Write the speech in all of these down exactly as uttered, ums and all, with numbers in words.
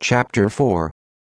Chapter four.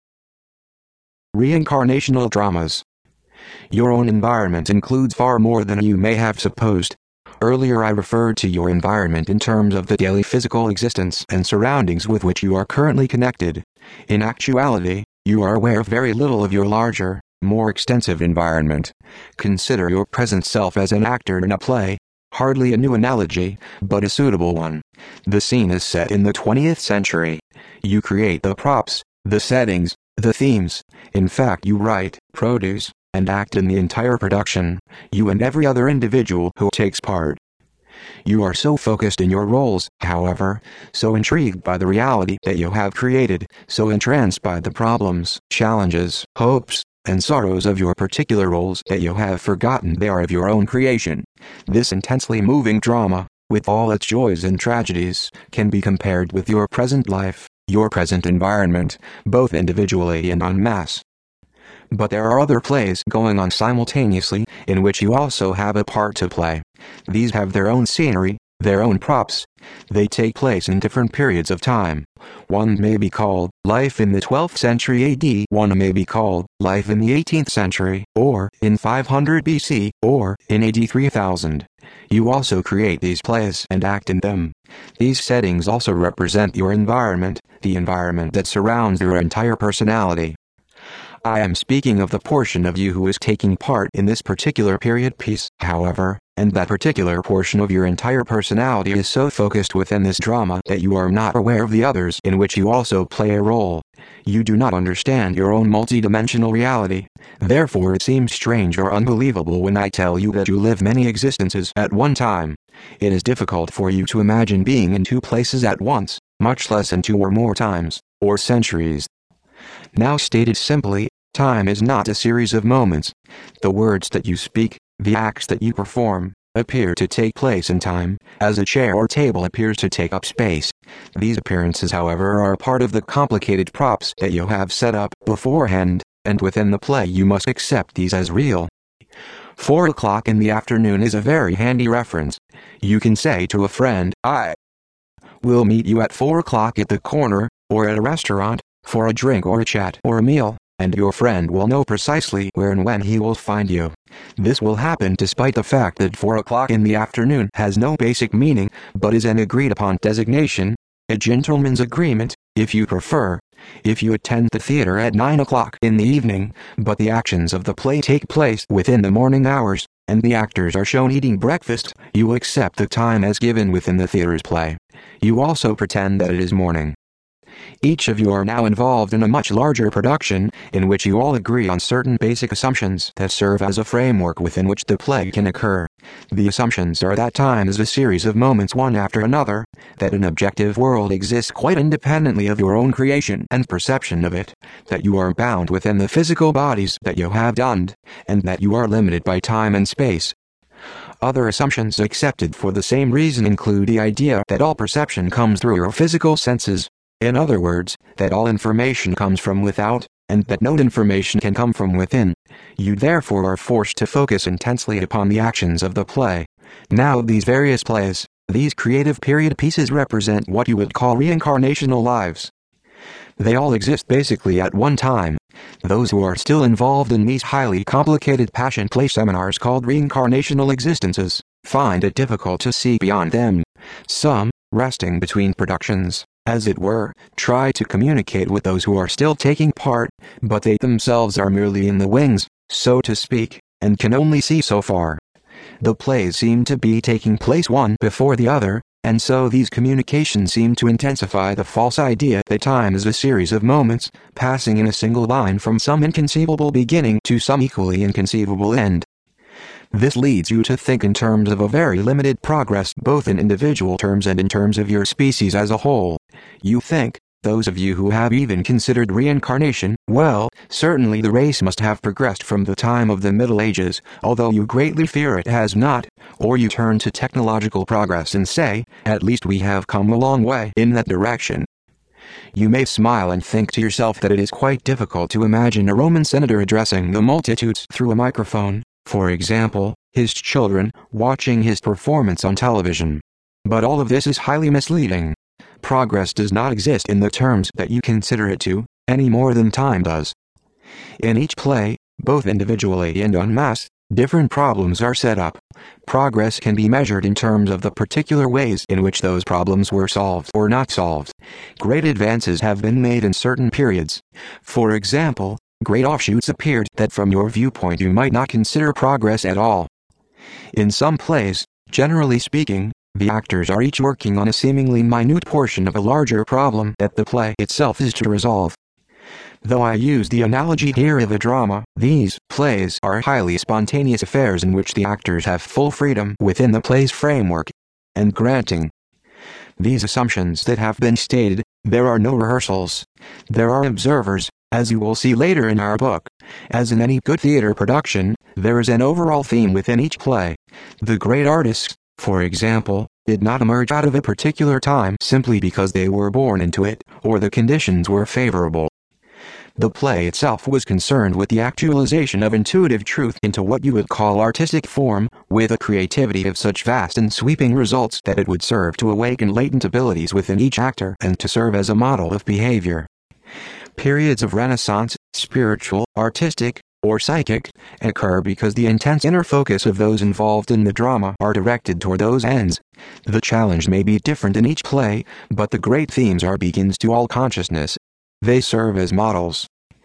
Reincarnational Dramas. Your own environment includes far more than you may have supposed. Earlier I referred to your environment in terms of the daily physical existence and surroundings with which you are currently connected. In actuality, you are aware of very little of your larger, more extensive environment. Consider your present self as an actor in a play. Hardly a new analogy, but a suitable one. The scene is set in the twentieth century. You create the props, the settings, the themes. In fact, you write, produce, and act in the entire production, you and every other individual who takes part. You are so focused in your roles, however, so intrigued by the reality that you have created, so entranced by the problems, challenges, hopes, and sorrows of your particular roles that you have forgotten they are of your own creation. This intensely moving drama, with all its joys and tragedies, can be compared with your present life, your present environment, both individually and en masse. But there are other plays going on simultaneously, in which you also have a part to play. These have their own scenery, their own props. They take place in different periods of time. One may be called life in the twelfth century A D, one may be called life in the eighteenth century, or in five hundred B C, or in A D three thousand. You also create these plays and act in them. These settings also represent your environment, the environment that surrounds your entire personality. I am speaking of the portion of you who is taking part in this particular period piece, however, and that particular portion of your entire personality is so focused within this drama that you are not aware of the others in which you also play a role. You do not understand your own multidimensional reality. Therefore it seems strange or unbelievable when I tell you that you live many existences at one time. It is difficult for you to imagine being in two places at once, much less in two or more times, or centuries. Now stated simply, time is not a series of moments. The words that you speak, the acts that you perform, appear to take place in time, as a chair or table appears to take up space. These appearances, however, are part of the complicated props that you have set up beforehand, and within the play you must accept these as real. Four o'clock in the afternoon is a very handy reference. You can say to a friend, I will meet you at four o'clock at the corner, or at a restaurant, for a drink or a chat or a meal, and your friend will know precisely where and when he will find you. This will happen despite the fact that four o'clock in the afternoon has no basic meaning, but is an agreed upon designation, a gentleman's agreement, if you prefer. If you attend the theater at nine o'clock in the evening, but the actions of the play take place within the morning hours, and the actors are shown eating breakfast, you accept the time as given within the theater's play. You also pretend that it is morning. Each of you are now involved in a much larger production, in which you all agree on certain basic assumptions that serve as a framework within which the play can occur. The assumptions are that time is a series of moments one after another, that an objective world exists quite independently of your own creation and perception of it, that you are bound within the physical bodies that you have donned, and that you are limited by time and space. Other assumptions accepted for the same reason include the idea that all perception comes through your physical senses. In other words, that all information comes from without, and that no information can come from within. You therefore are forced to focus intensely upon the actions of the play. Now these various plays, these creative period pieces represent what you would call reincarnational lives. They all exist basically at one time. Those who are still involved in these highly complicated passion play seminars called reincarnational existences, find it difficult to see beyond them. Some, resting between productions, as it were, try to communicate with those who are still taking part, but they themselves are merely in the wings, so to speak, and can only see so far. The plays seem to be taking place one before the other, and so these communications seem to intensify the false idea that time is a series of moments, passing in a single line from some inconceivable beginning to some equally inconceivable end. This leads you to think in terms of a very limited progress both in individual terms and in terms of your species as a whole. You think, those of you who have even considered reincarnation, well, certainly the race must have progressed from the time of the Middle Ages, although you greatly fear it has not, or you turn to technological progress and say, at least we have come a long way in that direction. You may smile and think to yourself that it is quite difficult to imagine a Roman senator addressing the multitudes through a microphone, for example, his children watching his performance on television. But all of this is highly misleading. Progress does not exist in the terms that you consider it to, any more than time does. In each play, both individually and en masse, different problems are set up. Progress can be measured in terms of the particular ways in which those problems were solved or not solved. Great advances have been made in certain periods. For example, great offshoots appeared that from your viewpoint you might not consider progress at all. In some plays, generally speaking, the actors are each working on a seemingly minute portion of a larger problem that the play itself is to resolve. Though I use the analogy here of a drama, these plays are highly spontaneous affairs in which the actors have full freedom within the play's framework. And granting these assumptions that have been stated, there are no rehearsals. There are observers, as you will see later in our book. As in any good theater production, there is an overall theme within each play. The great artists, for example, did not emerge out of a particular time simply because they were born into it, or the conditions were favorable. The play itself was concerned with the actualization of intuitive truth into what you would call artistic form, with a creativity of such vast and sweeping results that it would serve to awaken latent abilities within each actor and to serve as a model of behavior. Periods of renaissance, spiritual, artistic, or psychic, occur because the intense inner focus of those involved in the drama are directed toward those ends. The challenge may be different in each play, but the great themes are beacons to all consciousness. They serve as models.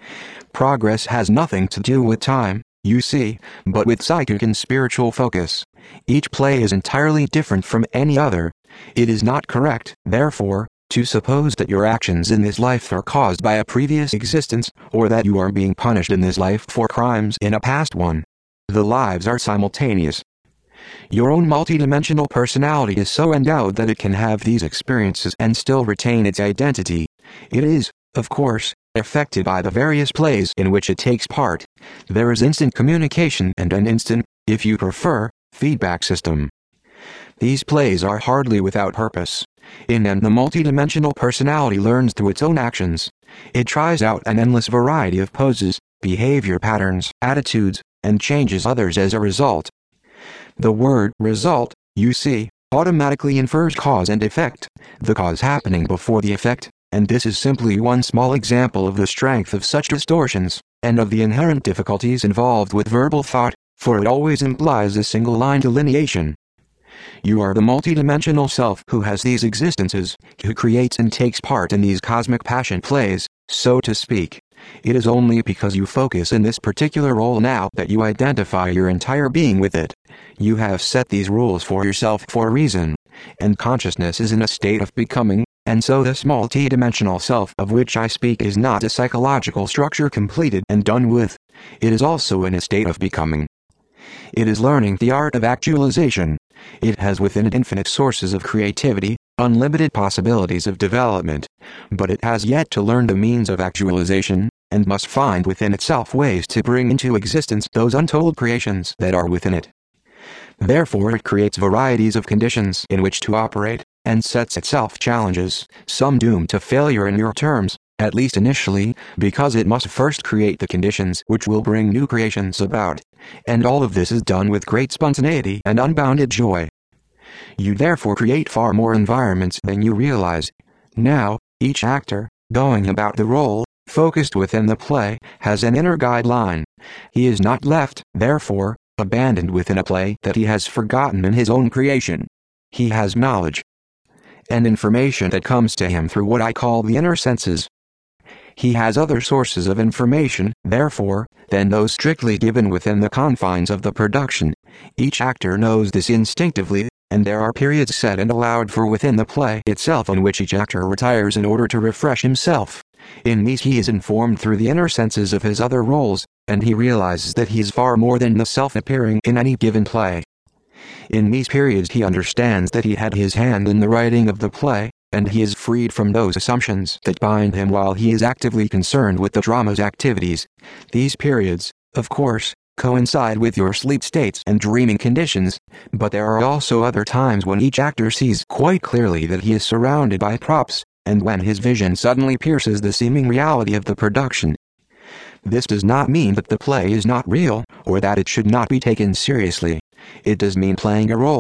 Progress has nothing to do with time, you see, but with psychic and spiritual focus. Each play is entirely different from any other. It is not correct, therefore, to suppose that your actions in this life are caused by a previous existence, or that you are being punished in this life for crimes in a past one. The lives are simultaneous. Your own multidimensional personality is so endowed that it can have these experiences and still retain its identity. It is, of course, affected by the various plays in which it takes part. There is instant communication and an instant, if you prefer, feedback system. These plays are hardly without purpose. In them the multidimensional personality learns through its own actions. It tries out an endless variety of poses, behavior patterns, attitudes, and changes others as a result. The word result, you see, automatically infers cause and effect, the cause happening before the effect. And this is simply one small example of the strength of such distortions, and of the inherent difficulties involved with verbal thought, for it always implies a single-line delineation. You are the multidimensional self who has these existences, who creates and takes part in these cosmic passion plays, so to speak. It is only because you focus in this particular role now that you identify your entire being with it. You have set these rules for yourself for a reason, and consciousness is in a state of becoming. And so this multi-dimensional self of which I speak is not a psychological structure completed and done with. It is also in a state of becoming. It is learning the art of actualization. It has within it infinite sources of creativity, unlimited possibilities of development. But it has yet to learn the means of actualization, and must find within itself ways to bring into existence those untold creations that are within it. Therefore it creates varieties of conditions in which to operate, and sets itself challenges, some doomed to failure in your terms, at least initially, because it must first create the conditions which will bring new creations about. And all of this is done with great spontaneity and unbounded joy. You therefore create far more environments than you realize. Now, each actor, going about the role, focused within the play, has an inner guideline. He is not left, therefore, abandoned within a play that he has forgotten in his own creation. He has knowledge and information that comes to him through what I call the inner senses. He has other sources of information, therefore, than those strictly given within the confines of the production. Each actor knows this instinctively, and there are periods set and allowed for within the play itself on which each actor retires in order to refresh himself. In these he is informed through the inner senses of his other roles, and he realizes that he is far more than the self appearing in any given play. In these periods he understands that he had his hand in the writing of the play, and he is freed from those assumptions that bind him while he is actively concerned with the drama's activities. These periods, of course, coincide with your sleep states and dreaming conditions, but there are also other times when each actor sees quite clearly that he is surrounded by props, and when his vision suddenly pierces the seeming reality of the production. This does not mean that the play is not real, or that it should not be taken seriously. It does mean playing a role,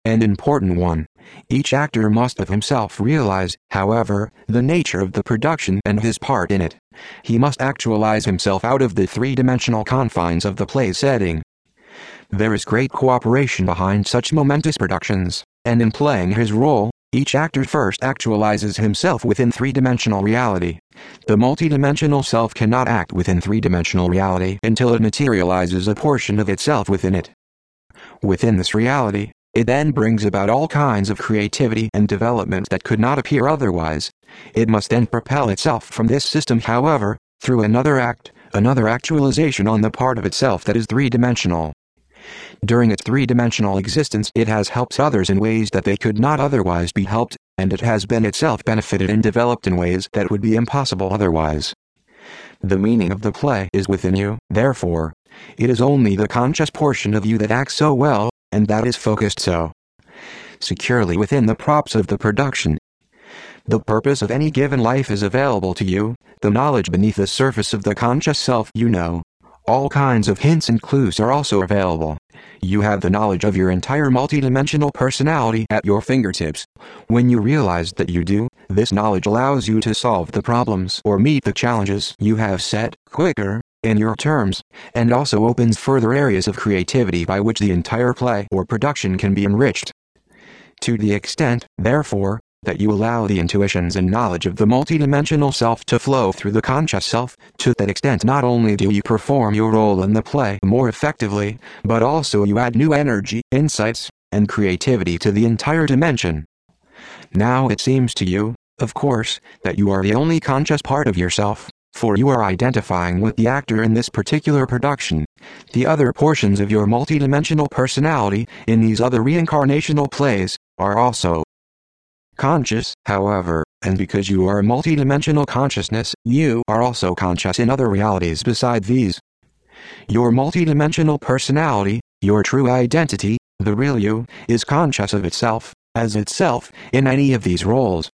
and important one. Each actor must of himself realize, however, the nature of the production and his part in it. He must actualize himself out of the three-dimensional confines of the play setting. There is great cooperation behind such momentous productions, and in playing his role, each actor first actualizes himself within three-dimensional reality. The multidimensional self cannot act within three-dimensional reality until it materializes a portion of itself within it. Within this reality, it then brings about all kinds of creativity and development that could not appear otherwise. It must then propel itself from this system, however, through another act, another actualization on the part of itself that is three-dimensional. During its three-dimensional existence, it has helped others in ways that they could not otherwise be helped, and it has been itself benefited and developed in ways that would be impossible otherwise. The meaning of the play is within you, therefore. It is only the conscious portion of you that acts so well, and that is focused so securely within the props of the production. The purpose of any given life is available to you, the knowledge beneath the surface of the conscious self you know. All kinds of hints and clues are also available. You have the knowledge of your entire multidimensional personality at your fingertips. When you realize that you do, this knowledge allows you to solve the problems or meet the challenges you have set quicker, in your terms, and also opens further areas of creativity by which the entire play or production can be enriched. To the extent, therefore, that you allow the intuitions and knowledge of the multidimensional self to flow through the conscious self, to that extent not only do you perform your role in the play more effectively, but also you add new energy, insights, and creativity to the entire dimension. Now it seems to you, of course, that you are the only conscious part of yourself, for you are identifying with the actor in this particular production. The other portions of your multidimensional personality, in these other reincarnational plays, are also conscious, however, and because you are a multidimensional consciousness, you are also conscious in other realities beside these. Your multidimensional personality, your true identity, the real you, is conscious of itself, as itself, in any of these roles.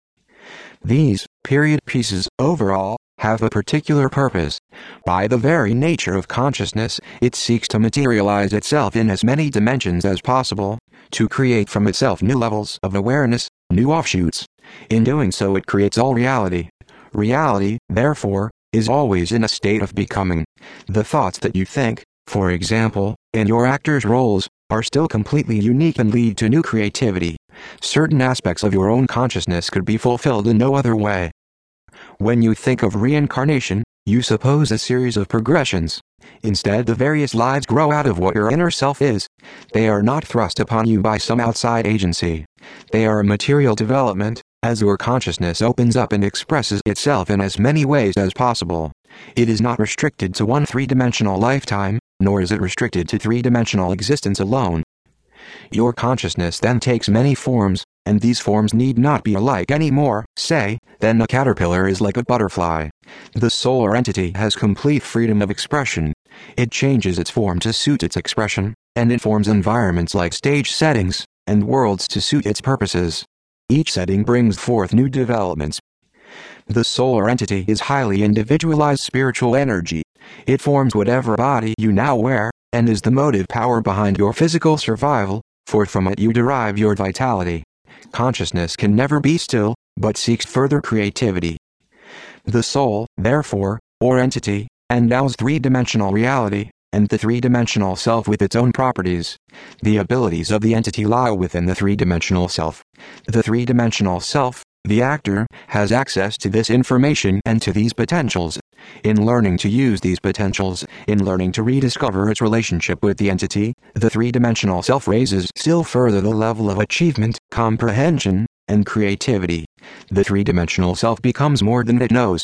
These, period pieces, overall, have a particular purpose. By the very nature of consciousness, it seeks to materialize itself in as many dimensions as possible, to create from itself new levels of awareness, new offshoots. In doing so it creates all reality. Reality, therefore, is always in a state of becoming. The thoughts that you think, for example, in your actors' roles, are still completely unique and lead to new creativity. Certain aspects of your own consciousness could be fulfilled in no other way. When you think of reincarnation, you suppose a series of progressions. Instead, the various lives grow out of what your inner self is. They are not thrust upon you by some outside agency. They are a material development, as your consciousness opens up and expresses itself in as many ways as possible. It is not restricted to one three-dimensional lifetime, nor is it restricted to three-dimensional existence alone. Your consciousness then takes many forms, and these forms need not be alike any more, say, than a caterpillar is like a butterfly. The soul or entity has complete freedom of expression. It changes its form to suit its expression, and it forms environments like stage settings, and worlds to suit its purposes. Each setting brings forth new developments. The soul or entity is highly individualized spiritual energy. It forms whatever body you now wear, and is the motive power behind your physical survival, for from it you derive your vitality. Consciousness can never be still, but seeks further creativity. The soul, therefore, or entity, endows three-dimensional reality, and the three-dimensional self with its own properties. The abilities of the entity lie within the three-dimensional self. The three-dimensional self, the actor, has access to this information and to these potentials. In learning to use these potentials, in learning to rediscover its relationship with the entity, the three-dimensional self raises still further the level of achievement, comprehension, and creativity. The three-dimensional self becomes more than it knows.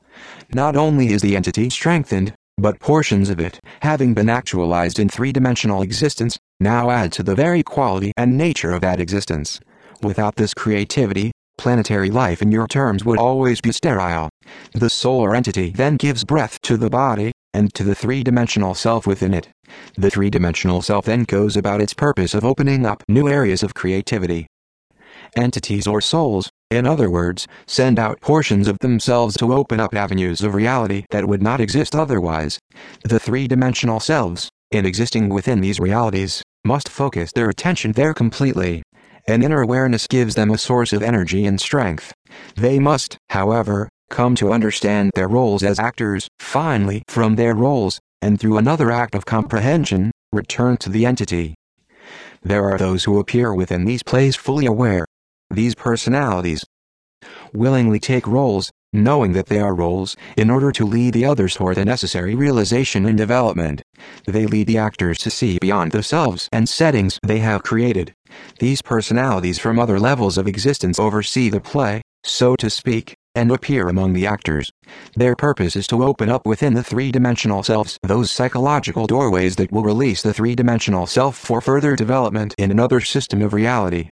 Not only is the entity strengthened, but portions of it, having been actualized in three-dimensional existence, now add to the very quality and nature of that existence. Without this creativity, planetary life in your terms would always be sterile. The soul or entity then gives breath to the body, and to the three-dimensional self within it. The three-dimensional self then goes about its purpose of opening up new areas of creativity. Entities or souls, in other words, send out portions of themselves to open up avenues of reality that would not exist otherwise. The three-dimensional selves, in existing within these realities, must focus their attention there completely. An inner awareness gives them a source of energy and strength. They must, however, come to understand their roles as actors. Finally, from their roles, and through another act of comprehension, return to the entity. There are those who appear within these plays fully aware. These personalities willingly take roles, knowing that they are roles, in order to lead the others toward the necessary realization and development. They lead the actors to see beyond themselves and settings they have created. These personalities from other levels of existence oversee the play, so to speak, and appear among the actors. Their purpose is to open up within the three-dimensional selves those psychological doorways that will release the three-dimensional self for further development in another system of reality.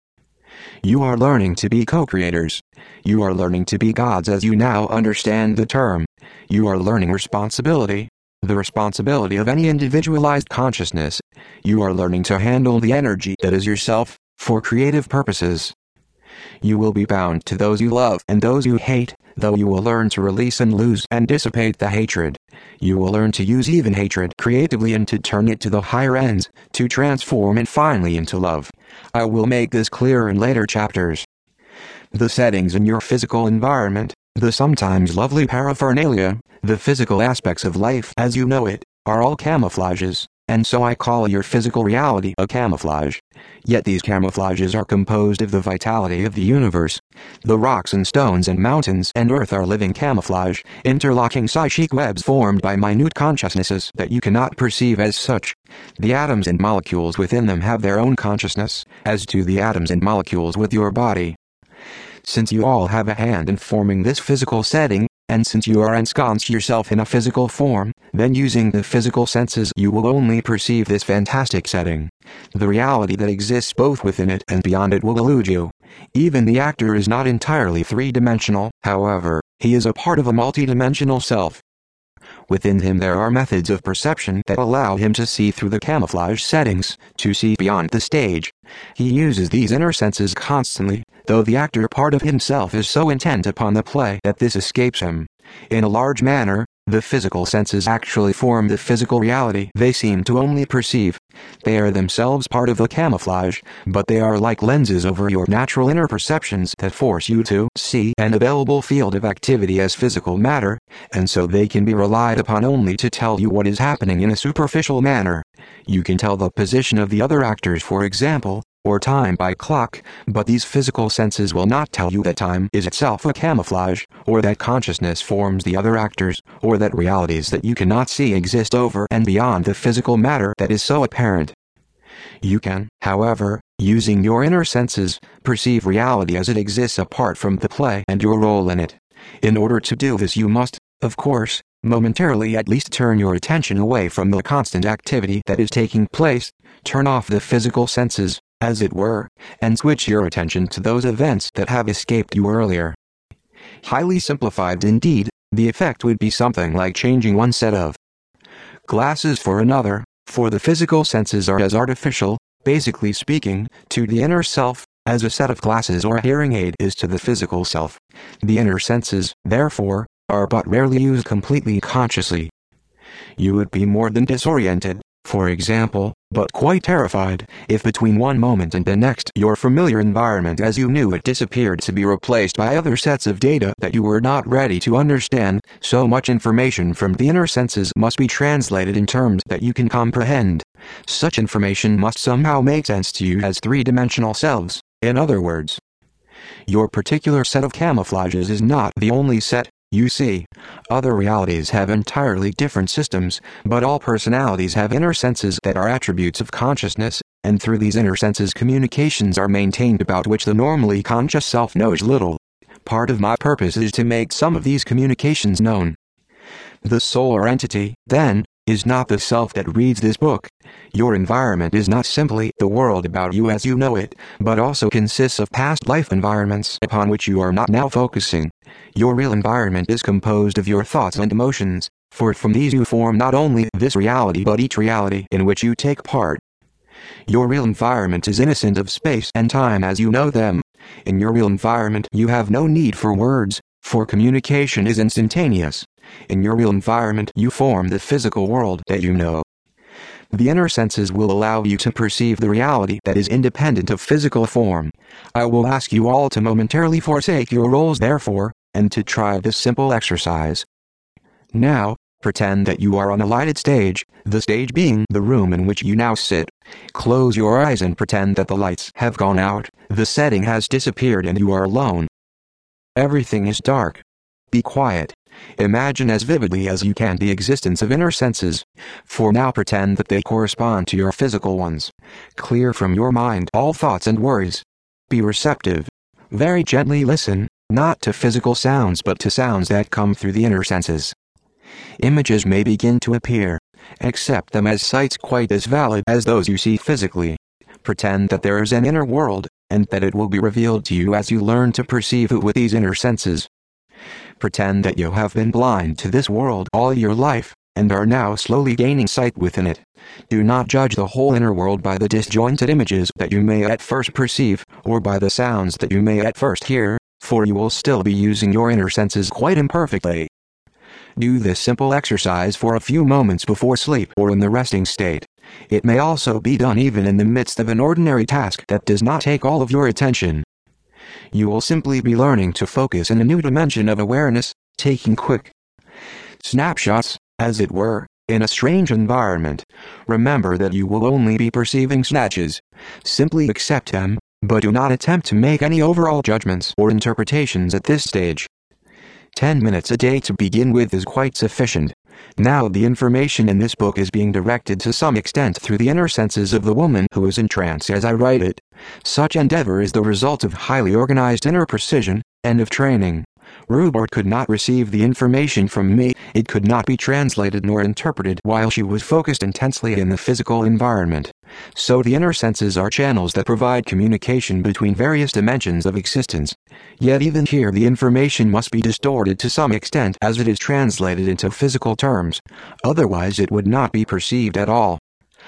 You are learning to be co-creators. You are learning to be gods as you now understand the term. You are learning responsibility, the responsibility of any individualized consciousness. You are learning to handle the energy that is yourself, for creative purposes. You will be bound to those you love and those you hate, though you will learn to release and lose and dissipate the hatred. You will learn to use even hatred creatively and to turn it to the higher ends, to transform it finally into love. I will make this clearer in later chapters. The settings in your physical environment, the sometimes lovely paraphernalia, the physical aspects of life as you know it, are all camouflages, and so I call your physical reality a camouflage. Yet these camouflages are composed of the vitality of the universe. The rocks and stones and mountains and earth are living camouflage, interlocking psychic webs formed by minute consciousnesses that you cannot perceive as such. The atoms and molecules within them have their own consciousness, as do the atoms and molecules with your body. Since you all have a hand in forming this physical setting, and since you are ensconced yourself in a physical form, then using the physical senses you will only perceive this fantastic setting. The reality that exists both within it and beyond it will elude you. Even the actor is not entirely three-dimensional, however, he is a part of a multi-dimensional self. Within him there are methods of perception that allow him to see through the camouflage settings, to see beyond the stage. He uses these inner senses constantly, though the actor part of himself is so intent upon the play that this escapes him. In a large manner, the physical senses actually form the physical reality they seem to only perceive. They are themselves part of the camouflage, but they are like lenses over your natural inner perceptions that force you to see an available field of activity as physical matter, and so they can be relied upon only to tell you what is happening in a superficial manner. You can tell the position of the other actors, for example, or time by clock, but these physical senses will not tell you that time is itself a camouflage, or that consciousness forms the other actors, or that realities that you cannot see exist over and beyond the physical matter that is so apparent. You can, however, using your inner senses, perceive reality as it exists apart from the play and your role in it. In order to do this you must, of course, momentarily at least turn your attention away from the constant activity that is taking place, turn off the physical senses, as it were, and switch your attention to those events that have escaped you earlier. Highly simplified indeed, the effect would be something like changing one set of glasses for another, for the physical senses are as artificial, basically speaking, to the inner self, as a set of glasses or a hearing aid is to the physical self. The inner senses, therefore, are but rarely used completely consciously. You would be more than disoriented, for example, but quite terrified, if between one moment and the next your familiar environment as you knew it disappeared to be replaced by other sets of data that you were not ready to understand. So much information from the inner senses must be translated in terms that you can comprehend. Such information must somehow make sense to you as three-dimensional selves. In other words, your particular set of camouflages is not the only set. You see, other realities have entirely different systems, but all personalities have inner senses that are attributes of consciousness, and through these inner senses communications are maintained about which the normally conscious self knows little. Part of my purpose is to make some of these communications known. The soul or entity, then, is not the self that reads this book. Your environment is not simply the world about you as you know it, but also consists of past life environments upon which you are not now focusing. Your real environment is composed of your thoughts and emotions, for from these you form not only this reality but each reality in which you take part. Your real environment is innocent of space and time as you know them. In your real environment you have no need for words, for communication is instantaneous. In your real environment you form the physical world that you know. The inner senses will allow you to perceive the reality that is independent of physical form. I will ask you all to momentarily forsake your roles therefore, and to try this simple exercise. Now, pretend that you are on a lighted stage, the stage being the room in which you now sit. Close your eyes and pretend that the lights have gone out, the setting has disappeared and you are alone. Everything is dark. Be quiet. Imagine as vividly as you can the existence of inner senses. For now pretend that they correspond to your physical ones. Clear from your mind all thoughts and worries. Be receptive. Very gently listen, not to physical sounds but to sounds that come through the inner senses. Images may begin to appear. Accept them as sights quite as valid as those you see physically. Pretend that there is an inner world, and that it will be revealed to you as you learn to perceive it with these inner senses. Pretend that you have been blind to this world all your life, and are now slowly gaining sight within it. Do not judge the whole inner world by the disjointed images that you may at first perceive, or by the sounds that you may at first hear, for you will still be using your inner senses quite imperfectly. Do this simple exercise for a few moments before sleep or in the resting state. It may also be done even in the midst of an ordinary task that does not take all of your attention. You will simply be learning to focus in a new dimension of awareness, taking quick snapshots, as it were, in a strange environment. Remember that you will only be perceiving snatches. Simply accept them, but do not attempt to make any overall judgments or interpretations at this stage. Ten minutes a day to begin with is quite sufficient. Now the information in this book is being directed to some extent through the inner senses of the woman who is in trance as I write it. Such endeavor is the result of highly organized inner precision, and of training. Rupert could not receive the information from me, it could not be translated nor interpreted while she was focused intensely in the physical environment. So the inner senses are channels that provide communication between various dimensions of existence. Yet even here the information must be distorted to some extent as it is translated into physical terms. Otherwise it would not be perceived at all.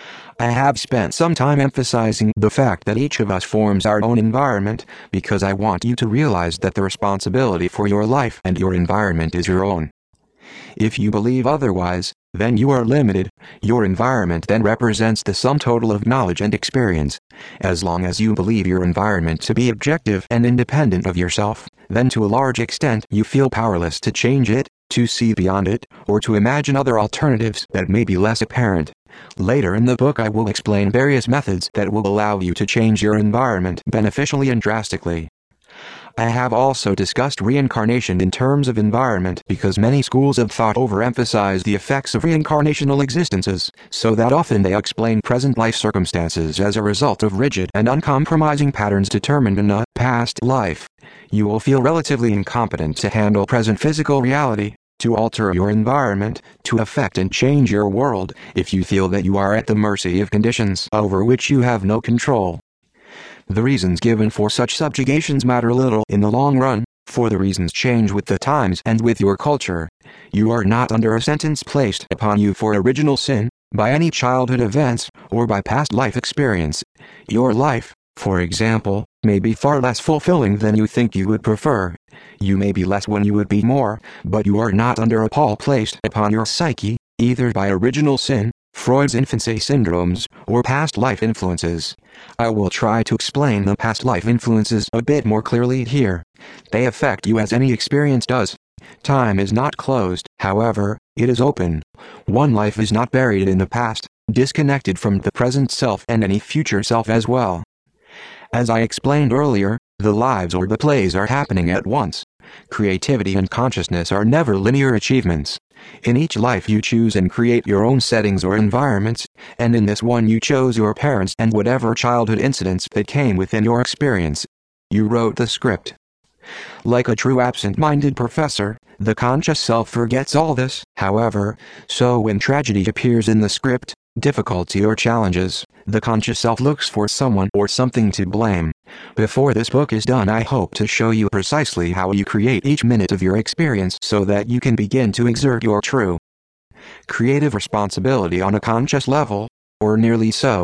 I have spent some time emphasizing the fact that each of us forms our own environment, because I want you to realize that the responsibility for your life and your environment is your own. If you believe otherwise, then you are limited. Your environment then represents the sum total of knowledge and experience. As long as you believe your environment to be objective and independent of yourself, then to a large extent you feel powerless to change it, to see beyond it, or to imagine other alternatives that may be less apparent. Later in the book I will explain various methods that will allow you to change your environment beneficially and drastically. I have also discussed reincarnation in terms of environment because many schools of thought overemphasize the effects of reincarnational existences, so that often they explain present life circumstances as a result of rigid and uncompromising patterns determined in a past life. You will feel relatively incompetent to handle present physical reality, to alter your environment, to affect and change your world, if you feel that you are at the mercy of conditions over which you have no control. The reasons given for such subjugations matter little in the long run, for the reasons change with the times and with your culture. You are not under a sentence placed upon you for original sin, by any childhood events, or by past life experience. Your life, for example, may be far less fulfilling than you think you would prefer. You may be less when you would be more, but you are not under a pall placed upon your psyche, either by original sin, Freud's infancy syndromes, or past life influences. I will try to explain the past life influences a bit more clearly here. They affect you as any experience does. Time is not closed, however, it is open. One life is not buried in the past, disconnected from the present self and any future self as well. As I explained earlier, the lives or the plays are happening at once. Creativity and consciousness are never linear achievements. In each life you choose and create your own settings or environments, and in this one you chose your parents and whatever childhood incidents that came within your experience. You wrote the script. Like a true absent-minded professor, the conscious self forgets all this, however, so when tragedy appears in the script, difficulty or challenges, the conscious self looks for someone or something to blame. Before this book is done, I hope to show you precisely how you create each minute of your experience so that you can begin to exert your true creative responsibility on a conscious level, or nearly so.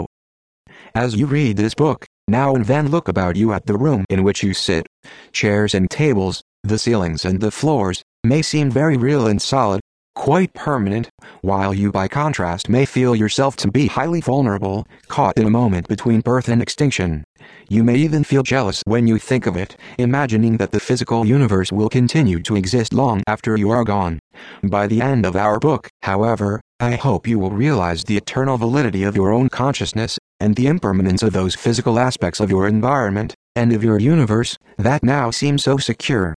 As you read this book, now and then look about you at the room in which you sit. Chairs and tables, the ceilings and the floors, may seem very real and solid, quite permanent, while you by contrast may feel yourself to be highly vulnerable, caught in a moment between birth and extinction. You may even feel jealous when you think of it, imagining that the physical universe will continue to exist long after you are gone. By the end of our book, however, I hope you will realize the eternal validity of your own consciousness, and the impermanence of those physical aspects of your environment, and of your universe, that now seem so secure.